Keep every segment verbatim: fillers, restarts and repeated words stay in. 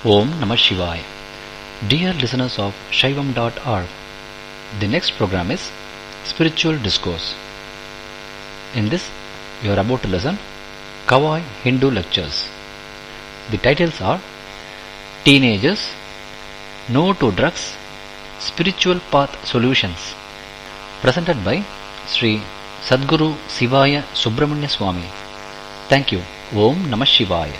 Om Namah Shivaya. Dear listeners of Shaivam dot org, the next program is Spiritual Discourse. In this, you are about to listen Kawai Hindu Lectures. The titles are Teenagers, No to Drugs, Spiritual Path Solutions, presented by Sri Sadguru Sivaya Subramanya Swami. Thank you. Om Namah Shivaya.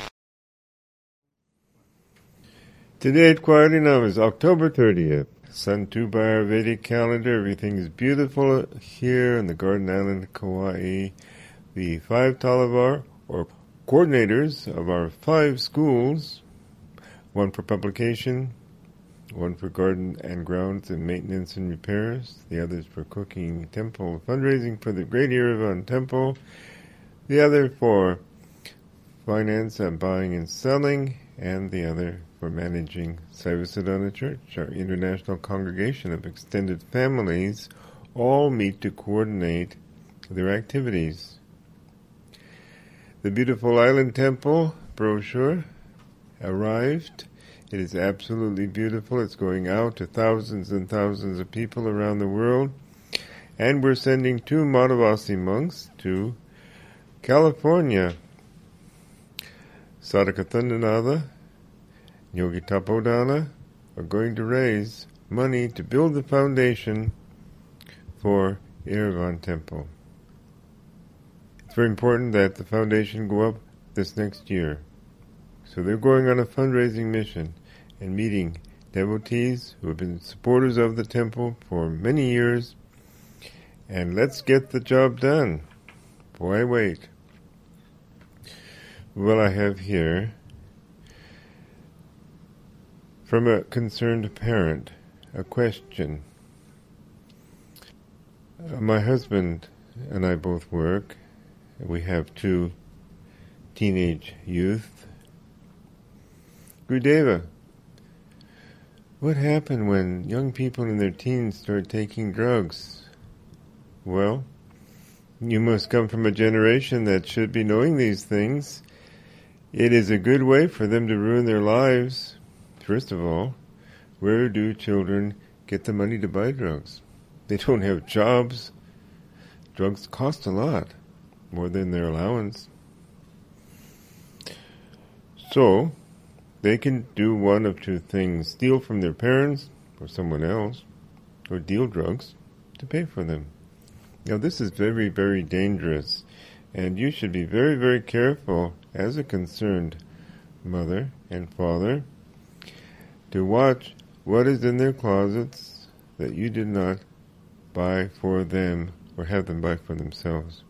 Today at Kwarinam is October thirtieth. Sun two by our Vedic calendar. Everything is beautiful here in the Garden Island of Kauai. The five Talavar, or coordinators of our five schools, one for publication, one for garden and grounds and maintenance and repairs, the others for cooking, temple, fundraising for the Great Yerevan Temple, the other for finance and buying and selling, and the other for managing Saivasadhana Church, our international congregation of extended families, all meet to coordinate their activities. The beautiful Island Temple brochure arrived. It is absolutely beautiful. It's going out to thousands and thousands of people around the world. And we're sending two Madhavasi monks to California. Sadhaka Thandanatha, Yogi Tapodana are going to raise money to build the foundation for Yerevan Temple. It's very important that the foundation go up this next year. So they're going on a fundraising mission and meeting devotees who have been supporters of the temple for many years. And let's get the job done. Why wait? Well, I have here, from a concerned parent, a question. Uh, my husband and I both work. We have two teenage youth. Gurudeva, what happened when young people in their teens start taking drugs? Well, you must come from a generation that should be knowing these things. It is a good way for them to ruin their lives. First of all, where do children get the money to buy drugs? They don't have jobs. Drugs cost a lot, more than their allowance. So, they can do one of two things: steal from their parents or someone else, or deal drugs to pay for them. Now, this is very, very dangerous, and you should be very, very careful as a concerned mother and father to watch what is in their closets that you did not buy for them or have them buy for themselves.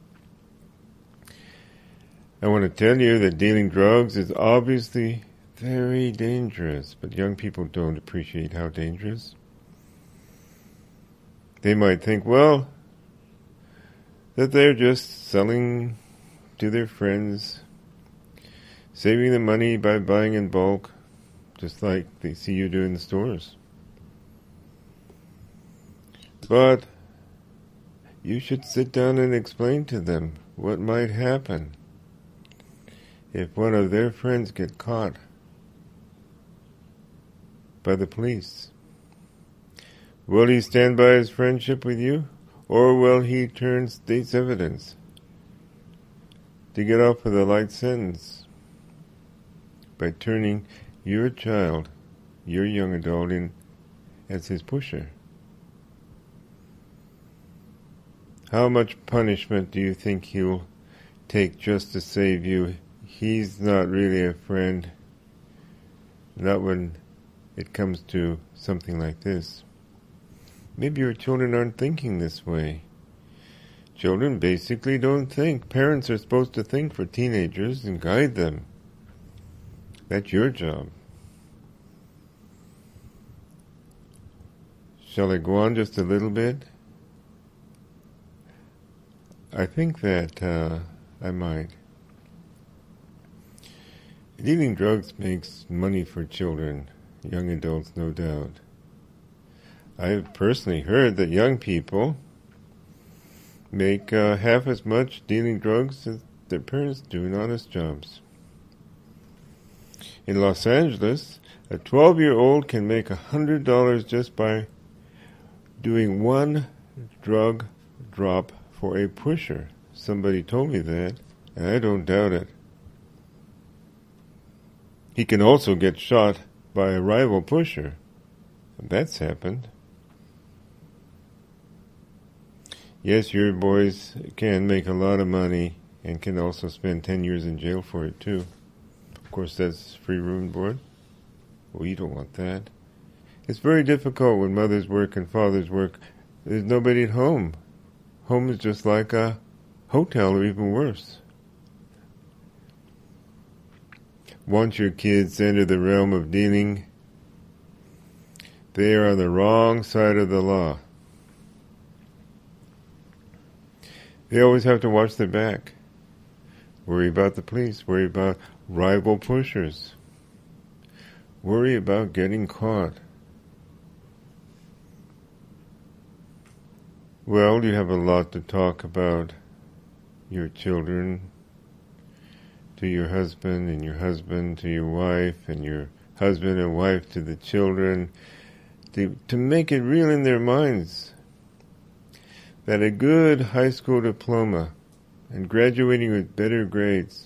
I want to tell you that dealing drugs is obviously very dangerous, but young people don't appreciate how dangerous. They might think, well, that they're just selling to their friends, saving the money by buying in bulk, just like they see you do in the stores. But you should sit down and explain to them what might happen if one of their friends get caught by the police. Will he stand by his friendship with you, or will he turn state's evidence to get off with a light sentence by turning your child, your young adult, in as his pusher? How much punishment do you think he'll take just to save you? He's not really a friend, not when it comes to something like this. Maybe your children aren't thinking this way. Children basically don't think. Parents are supposed to think for teenagers and guide them. That's your job. Shall I go on just a little bit? I think that uh, I might. Dealing drugs makes money for children, young adults, no doubt. I've personally heard that young people make uh, half as much dealing drugs as their parents do in honest jobs. In Los Angeles, a twelve-year-old can make one hundred dollars just by doing one drug drop for a pusher. Somebody told me that, and I don't doubt it. He can also get shot by a rival pusher. That's happened. Yes, your boys can make a lot of money and can also spend ten years in jail for it too. Of course, that's free room and board. Well, you don't want that. It's very difficult when mothers work and fathers work. There's nobody at home. Home is just like a hotel or even worse. Once your kids enter the realm of dealing, they are on the wrong side of the law. They always have to watch their back. Worry about the police. Worry about rival pushers. Worry about getting caught. Well, you have a lot to talk about your children, to your husband, and your husband to your wife, and your husband and wife to the children, to, to make it real in their minds that a good high school diploma and graduating with better grades,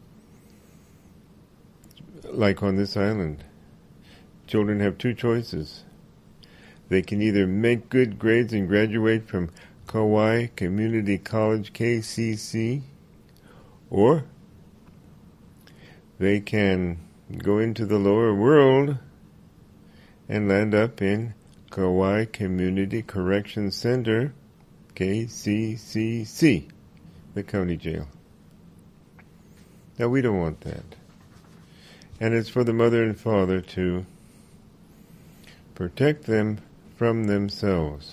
like on this island, children have two choices. They can either make good grades and graduate from Kauai Community College, K C C, or they can go into the lower world and land up in Kauai Community Correction Center, K C C C, the county jail. Now, we don't want that. And it's for the mother and father to protect them from themselves.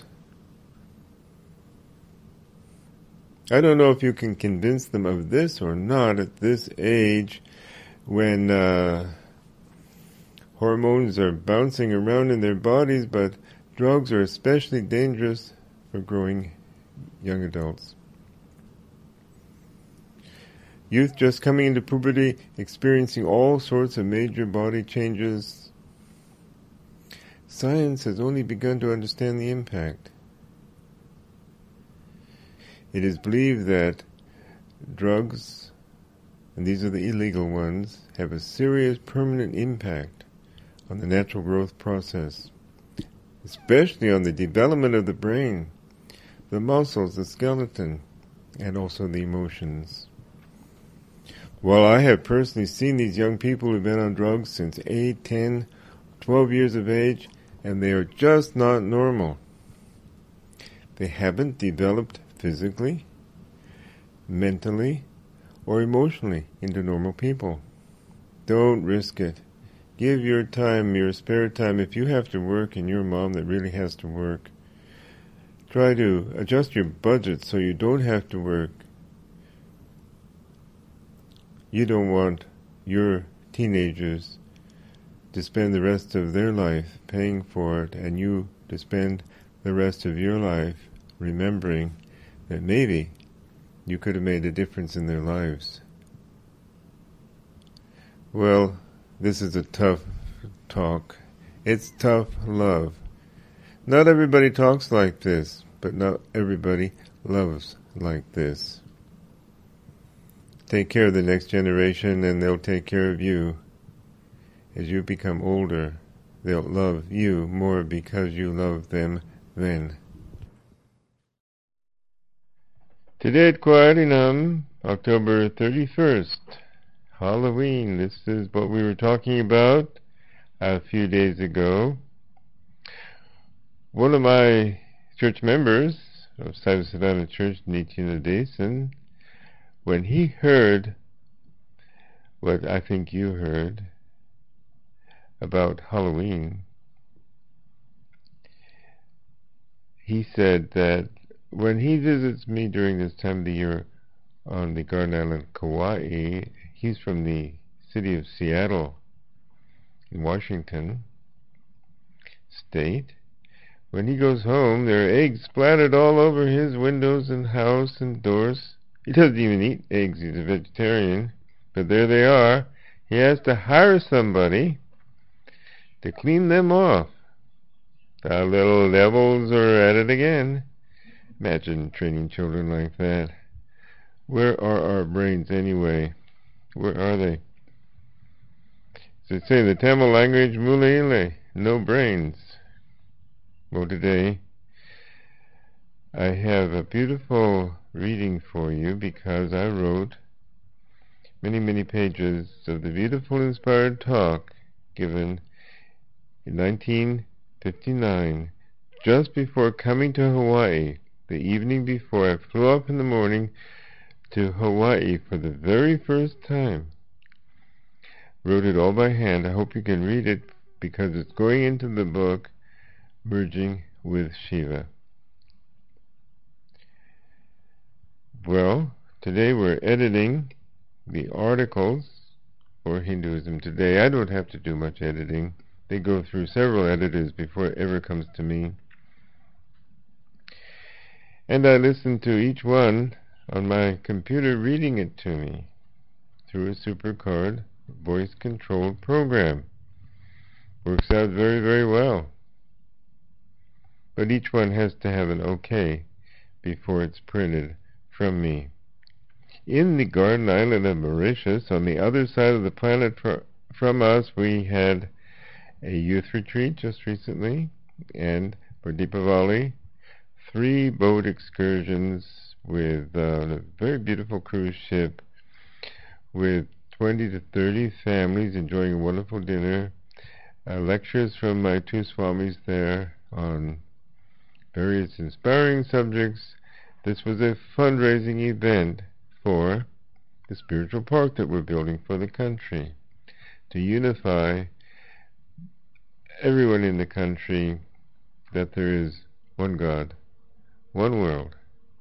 I don't know if you can convince them of this or not at this age when uh, hormones are bouncing around in their bodies, but drugs are especially dangerous for growing young adults. Youth just coming into puberty, experiencing all sorts of major body changes. Science has only begun to understand the impact. It is believed that drugs, and these are the illegal ones, have a serious permanent impact on the natural growth process, especially on the development of the brain, the muscles, the skeleton, and also the emotions. Well, I have personally seen these young people who've been on drugs since eight, ten, twelve years of age, and they are just not normal. They haven't developed physically, mentally, or emotionally into normal people. Don't risk it. Give your time, your spare time. If you have to work and you're a mom that really has to work, try to adjust your budget so you don't have to work. You don't want your teenagers to spend the rest of their life paying for it, and you to spend the rest of your life remembering that maybe you could have made a difference in their lives. Well, this is a tough talk. It's tough love. Not everybody talks like this, but not everybody loves like this. Take care of the next generation, and they'll take care of you. As you become older, they'll love you more because you love them then. Today at Quaharinam, October thirty-first, Halloween. This is what we were talking about a few days ago. One of my church members of Cyber Savannah Church, Nityana Dason, when he heard what I think you heard about Halloween, he said that when he visits me during this time of the year on the Garden Island, Kauai, he's from the city of Seattle in Washington State. When he goes home, there are eggs splattered all over his windows and house and doors. He doesn't even eat eggs. He's a vegetarian. But there they are. he has to hire somebody to clean them off. Our little devils are at it again. Imagine training children like that. Where are our brains anyway? Where are they? As they say in the Tamil language, mulaile, no brains. Well, today I have a beautiful reading for you because I wrote many, many pages of the beautiful inspired talk given in nineteen fifty-nine, just before coming to Hawaii. The evening before, I flew up in the morning to Hawaii for the very first time. Wrote it all by hand. I hope you can read it because it's going into the book Merging with Shiva. Well, today we're editing the articles for Hinduism Today. I don't have to do much editing. They go through several editors before it ever comes to me. And I listen to each one on my computer reading it to me through a SuperCard voice-controlled program. Works out very, very well. But each one has to have an okay before it's printed from me. In the Garden Island of Mauritius, on the other side of the planet fr- from us, we had a youth retreat just recently, and for Deepavali, three boat excursions with uh, a very beautiful cruise ship with twenty to thirty families enjoying a wonderful dinner, uh, lectures from my two swamis there on various inspiring subjects. This was a fundraising event for the spiritual park that we're building for the country, to unify everyone in the country that there is one God, one world.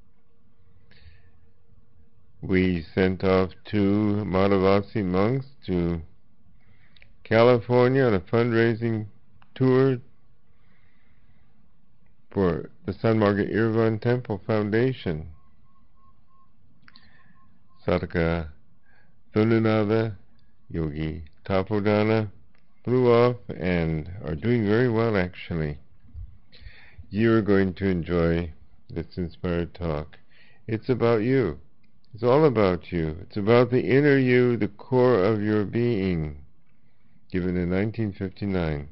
We sent off two Madhavasi monks to California on a fundraising tour for the San Margaret Irvan Temple Foundation. Sadhaka Thununada, Yogi Tapodana flew off and are doing very well, actually. You are going to enjoy this inspired talk. It's about you. It's all about you. It's about the inner you, the core of your being, given in nineteen fifty-nine.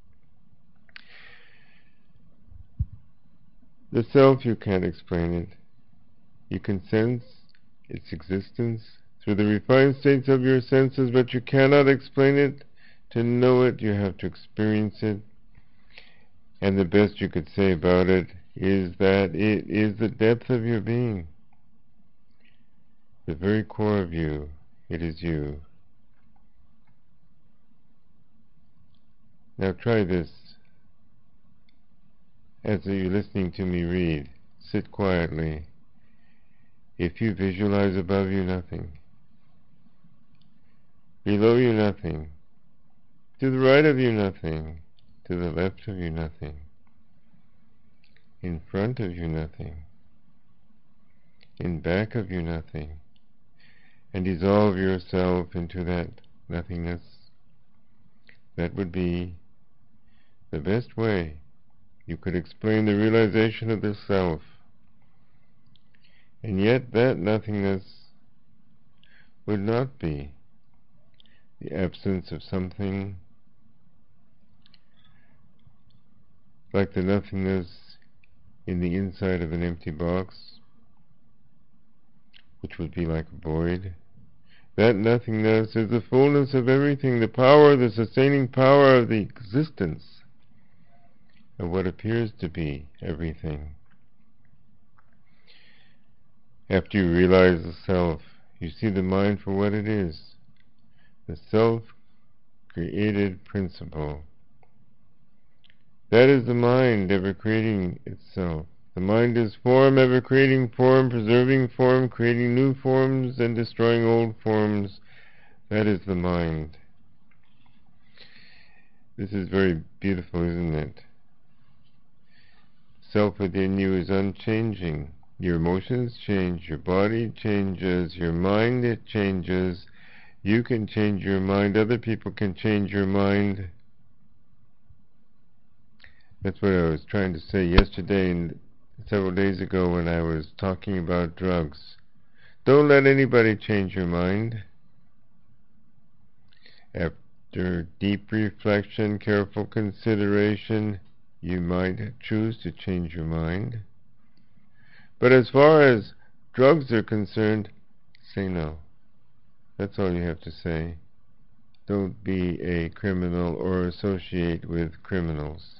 The self, you can't explain it. You can sense its existence through the refined states of your senses, but you cannot explain it. To know it, you have to experience it. And the best you could say about it is that it is the depth of your being, the very core of you. It is you. Now try this. As you're listening to me read, sit quietly. If you visualize above you nothing, below you nothing, to the right of you nothing, to the left of you nothing, in front of you nothing, in back of you nothing, and dissolve yourself into that nothingness, that would be the best way you could explain the realization of the self. And yet that nothingness would not be the absence of something like the nothingness in the inside of an empty box, which would be like a void. That nothingness is the fullness of everything, the power, the sustaining power of the existence of what appears to be everything. After you realize the self, you see the mind for what it is, the self-created principle. That is the mind ever creating itself. The mind is form, ever creating form, preserving form, creating new forms and destroying old forms. That is the mind. This is very beautiful, isn't it? Self within you is unchanging. Your emotions change, your body changes, your mind it changes, You can change your mind. Other people can change your mind. That's what I was trying to say yesterday and several days ago when I was talking about drugs. Don't let anybody change your mind. After deep reflection, careful consideration, you might choose to change your mind. But as far as drugs are concerned, say no. That's all you have to say. Don't be a criminal or associate with criminals.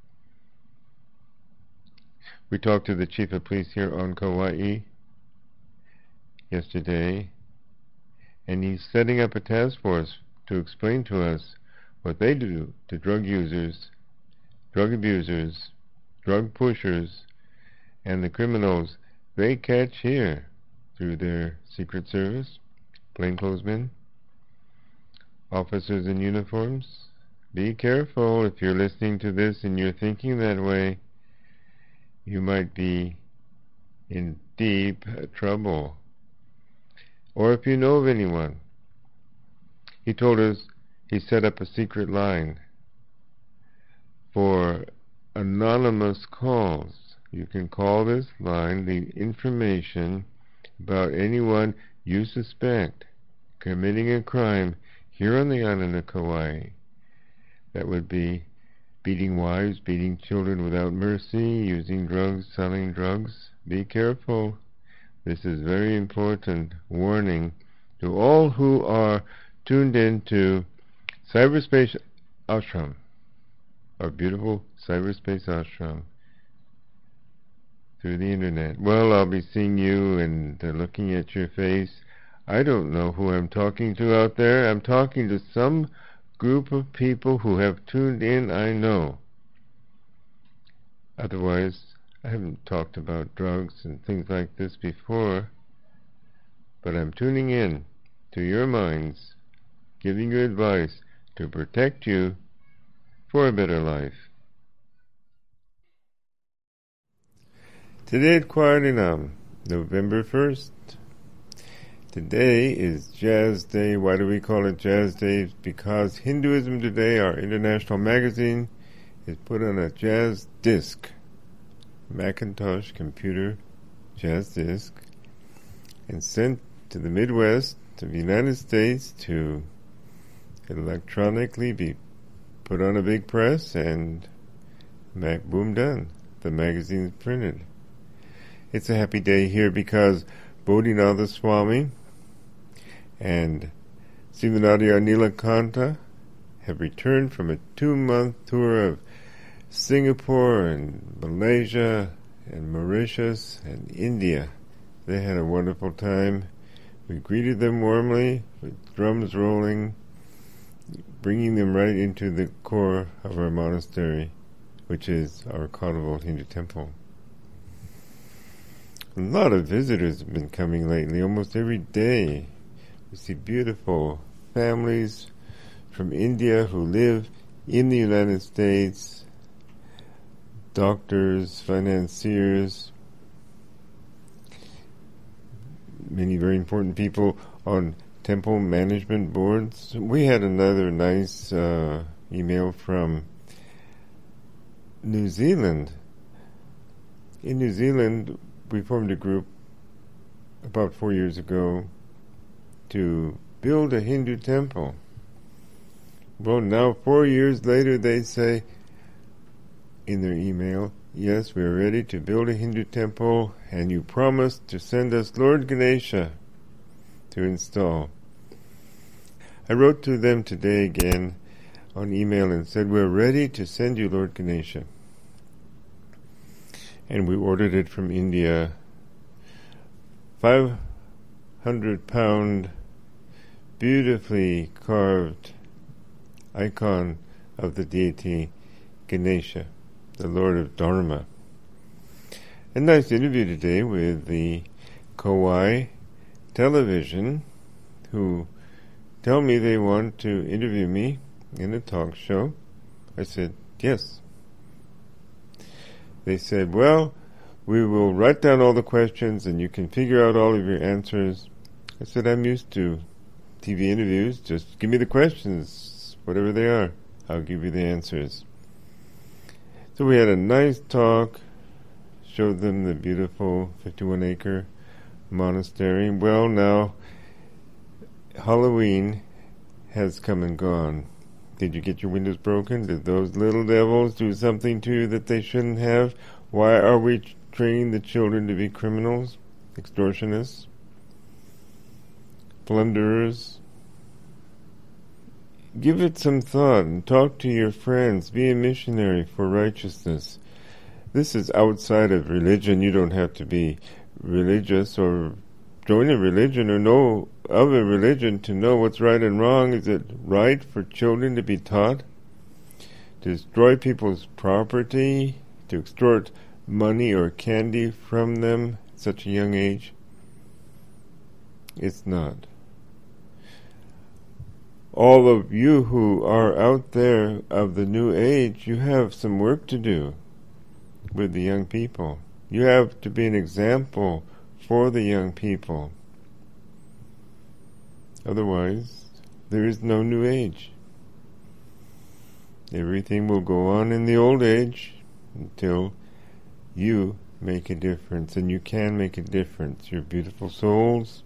We talked to the chief of police here on Kauai yesterday, and he's setting up a task force to explain to us what they do to drug users, drug abusers, drug pushers, and the criminals they catch here through their Secret Service, plainclothesmen, officers in uniforms. Be careful. If you're listening to this and you're thinking that way, you might be in deep trouble. Or if you know of anyone. He told us he set up a secret line for anonymous calls. You can call this line, the information about anyone you suspect committing a crime here on the island of Kauai. That would be beating wives, beating children without mercy, using drugs, selling drugs. Be careful. This is very important warning to all who are tuned into Cyberspace Ashram, our beautiful Cyberspace Ashram, through the internet. Well, I'll be seeing you and uh, looking at your face. I don't know who I'm talking to out there. I'm talking to some group of people who have tuned in, I know. Otherwise, I haven't talked about drugs and things like this before, but I'm tuning in to your minds, giving you advice to protect you for a better life. Today at Kwarinam, November first. Today is Jazz Day. Why do we call it Jazz Day? Because Hinduism Today, our international magazine, is put on a jazz disc, Macintosh computer jazz disc, and sent to the Midwest of the United States to electronically be put on a big press and Mac boom done. The magazine's printed. It's a happy day here because Bodhinatha Swami and Sivanadiya Nilakanta have returned from a two-month tour of Singapore and Malaysia and Mauritius and India. They had a wonderful time. We greeted them warmly with drums rolling, bringing them right into the core of our monastery, which is our carnival Hindu temple. A lot of visitors have been coming lately, almost every day. We see beautiful families from India who live in the United States, doctors, financiers, many very important people on temple management boards. We had another nice uh, email from New Zealand. In New Zealand, we formed a group about four years ago to build a Hindu temple. Well, now four years later they say in their email, yes, we are ready to build a Hindu temple and you promised to send us Lord Ganesha to install. I wrote to them today again on email and said, we're ready to send you Lord Ganesha. And we ordered it from India. five hundred pound, beautifully carved icon of the deity Ganesha, the Lord of Dharma. A nice interview today with the Kauai Television, who tell me they want to interview me in a talk show. I said, yes. They said, well, we will write down all the questions and you can figure out all of your answers. I said, I'm used to T V interviews. Just give me the questions, whatever they are. I'll give you the answers. So we had a nice talk, showed them the beautiful fifty-one acre monastery. Well, now, Halloween has come and gone. Did you get your windows broken? Did those little devils do something to you that they shouldn't have? Why are we training the children to be criminals, extortionists, plunderers? Give it some thought and talk to your friends. Be a missionary for righteousness. This is outside of religion. You don't have to be religious or join a religion or know of a religion to know what's right and wrong. Is it right for children to be taught to destroy people's property, to extort money or candy from them at such a young age? It's not. All of you who are out there of the new age, you have some work to do with the young people. You have to be an example for the young people. Otherwise, there is no new age. Everything will go on in the old age until you make a difference, and you can make a difference. You're beautiful souls.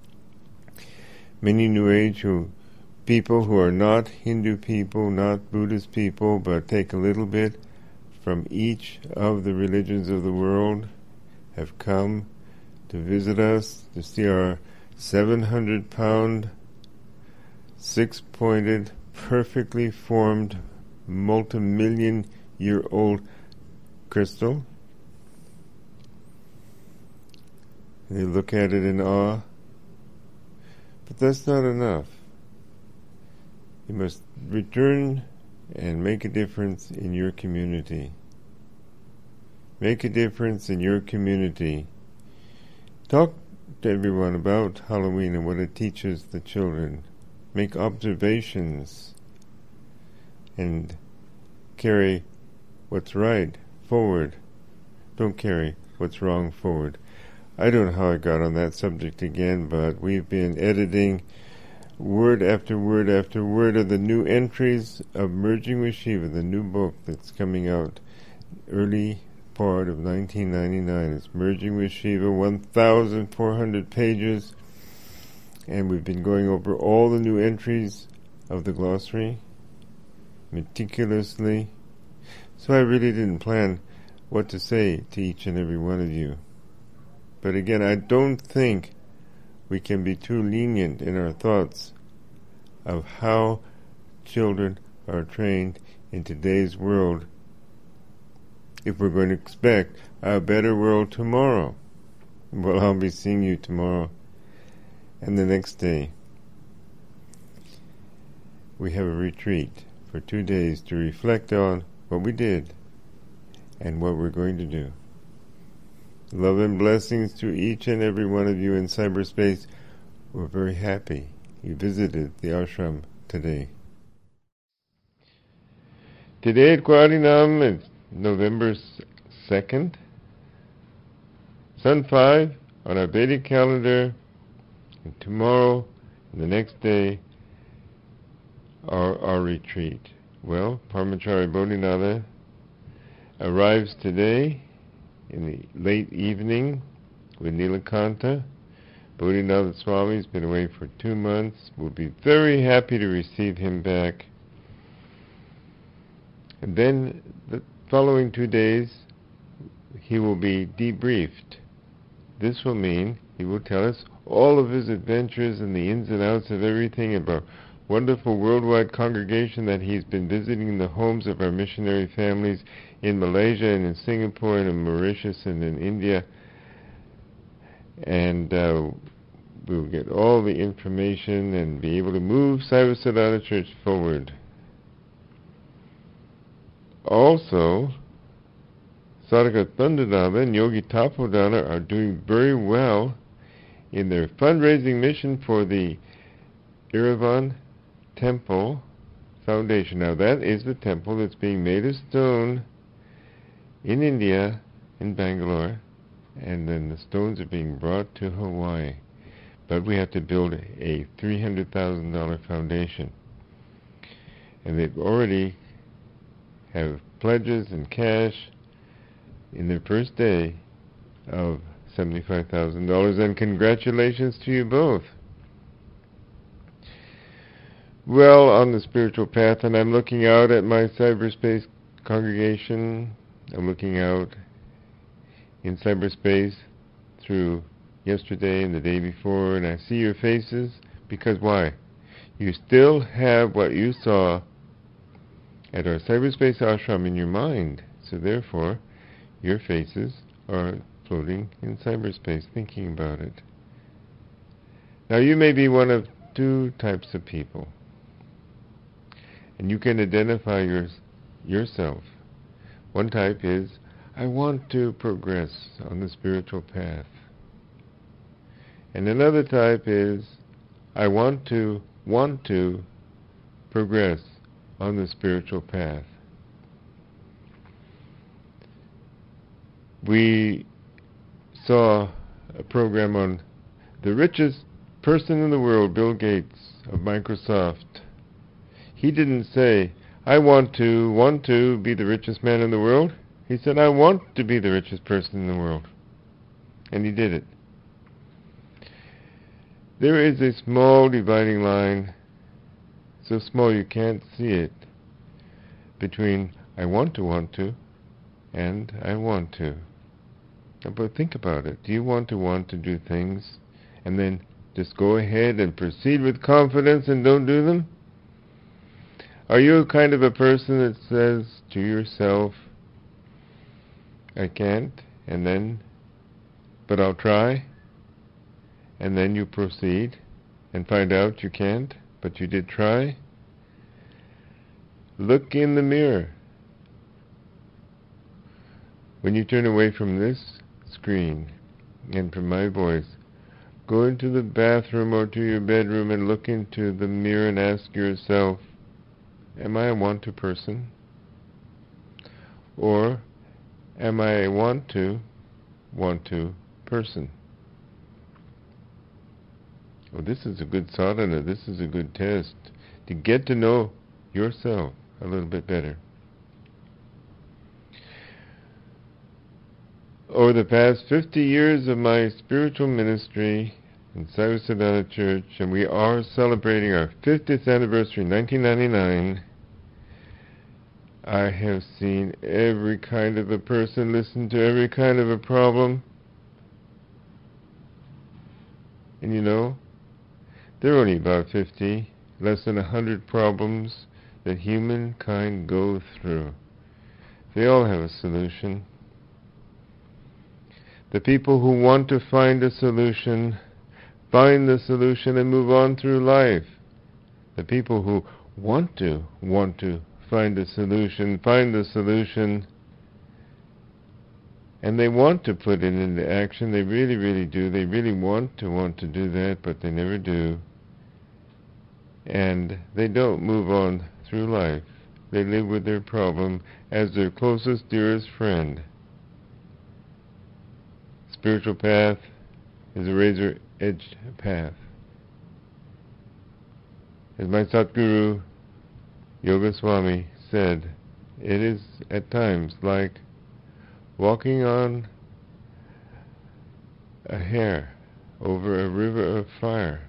Many new age who people who are not Hindu people, not Buddhist people, but take a little bit from each of the religions of the world, have come to visit us, to see our seven hundred pound, six-pointed, perfectly formed, multi-million year old crystal. They look at it in awe. But that's not enough. You must return and make a difference in your community. Make a difference in your community. Talk to everyone about Halloween and what it teaches the children. Make observations and carry what's right forward. Don't carry what's wrong forward. I don't know how I got on that subject again, but we've been editing word after word after word of the new entries of Merging with Shiva, the new book that's coming out early part of nineteen ninety-nine. It's Merging with Shiva, one thousand four hundred pages, and we've been going over all the new entries of the glossary meticulously. So I really didn't plan what to say to each and every one of you. But again, I don't think we can be too lenient in our thoughts of how children are trained in today's world if we're going to expect a better world tomorrow. Well, I'll be seeing you tomorrow and the next day. We have a retreat for two days to reflect on what we did and what we're going to do. Love and blessings to each and every one of you in cyberspace. We're very happy you visited the ashram today. Today at Kwarinam is November second, Sun five on our Vedic calendar, and tomorrow and the next day our, our retreat. Well, Parmachari Bodhinatha arrives today in the late evening with Nilakanta. Bodhinatha Swami's been away for two months. We'll be very happy to receive him back. And then the following two days, he will be debriefed. This will mean he will tell us all of his adventures and the ins and outs of everything about wonderful worldwide congregation that he's been visiting in the homes of our missionary families in Malaysia and in Singapore and in Mauritius and in India. And uh, we'll get all the information and be able to move Saiva Church forward. Also, Sadhaka Thundadana and Yogi Tapodana are doing very well in their fundraising mission for the Iravan Temple Foundation. Now that is the temple that's being made of stone in India, in Bangalore, and then the stones are being brought to Hawaii. but we have to build a three hundred thousand dollars foundation. And they've already have pledges and cash in their first day of seventy-five thousand dollars, and congratulations to you both. Well, on the spiritual path, and I'm looking out at my cyberspace congregation. I'm looking out in cyberspace through yesterday and the day before, and I see your faces, because why? You still have what you saw at our cyberspace ashram in your mind, so therefore your faces are floating in cyberspace thinking about it. Now you may be one of two types of people, and you can identify your, yourself. One type is, I want to progress on the spiritual path. And another type is, I want to, want to progress on the spiritual path. We saw a program on the richest person in the world, Bill Gates of Microsoft. He didn't say, I want to, want to be the richest man in the world. He said, I want to be the richest person in the world. And he did it. There is a small dividing line, so small you can't see it, between I want to want to and I want to. But think about it. Do you want to want to do things and then just go ahead and proceed with confidence and don't do them? Are you kind of a person that says to yourself, I can't, and then, but I'll try, and then you proceed and find out you can't, but you did try? Look in the mirror. When you turn away from this screen and from my voice, go into the bathroom or to your bedroom and look into the mirror and ask yourself, am I a want-to person? Or am I a want-to, want-to person? Well, this is a good sadhana. This is a good test to get to know yourself a little bit better. Over the past fifty years of my spiritual ministry in Saraswati Church, and we are celebrating our fiftieth anniversary in nineteen ninety-nine, I have seen every kind of a person, listened to every kind of a problem. And you know, there are only about fifty, less than a hundred problems that humankind go through. They all have a solution. The people who want to find a solution, find the solution and move on through life. The people who want to, want to find a solution, find the solution, and they want to put it into action. They really, really do. They really want to want to do that, but they never do. And they don't move on through life. They live with their problem as their closest, dearest friend. Spiritual path is a razor-edged path. As my Satguru, Yoga Swami, said, it is at times like walking on a hair over a river of fire.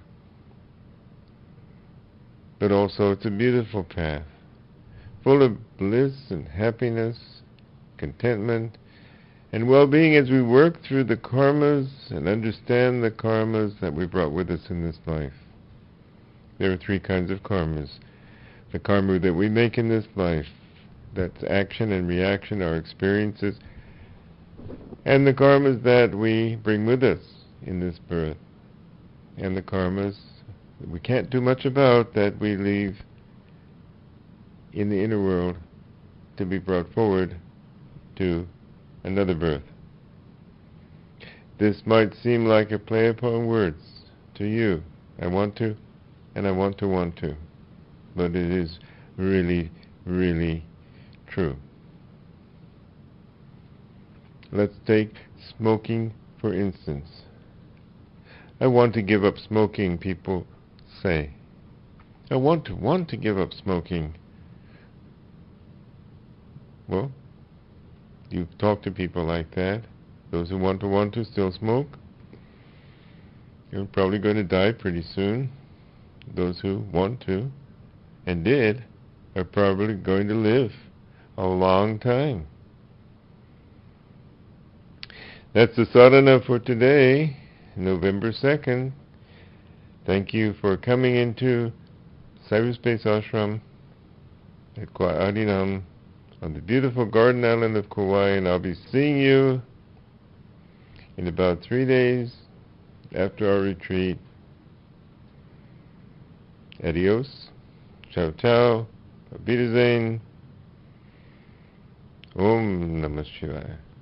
But also it's a beautiful path, full of bliss and happiness, contentment, and well-being as we work through the karmas and understand the karmas that we brought with us in this life. There are three kinds of karmas. The karma that we make in this life, that's action and reaction, our experiences, and the karmas that we bring with us in this birth, and the karmas that we can't do much about that we leave in the inner world to be brought forward to another birth. This might seem like a play upon words to you. I want to, and I want to want to. But it is really, really true. Let's take smoking, for instance. I want to give up smoking, people say. I want to want to give up smoking. Well, you talk to people like that. Those who want to want to still smoke, you're probably going to die pretty soon. Those who want to and did are probably going to live a long time. That's the sadhana for today, November second. Thank you for coming into Cyberspace Ashram at Kua'arinam on the beautiful Garden Island of Kauai, and I'll be seeing you in about three days after our retreat. Adios. Ciao ciao. Auf Wiedersehen. Om Namah Shivaya.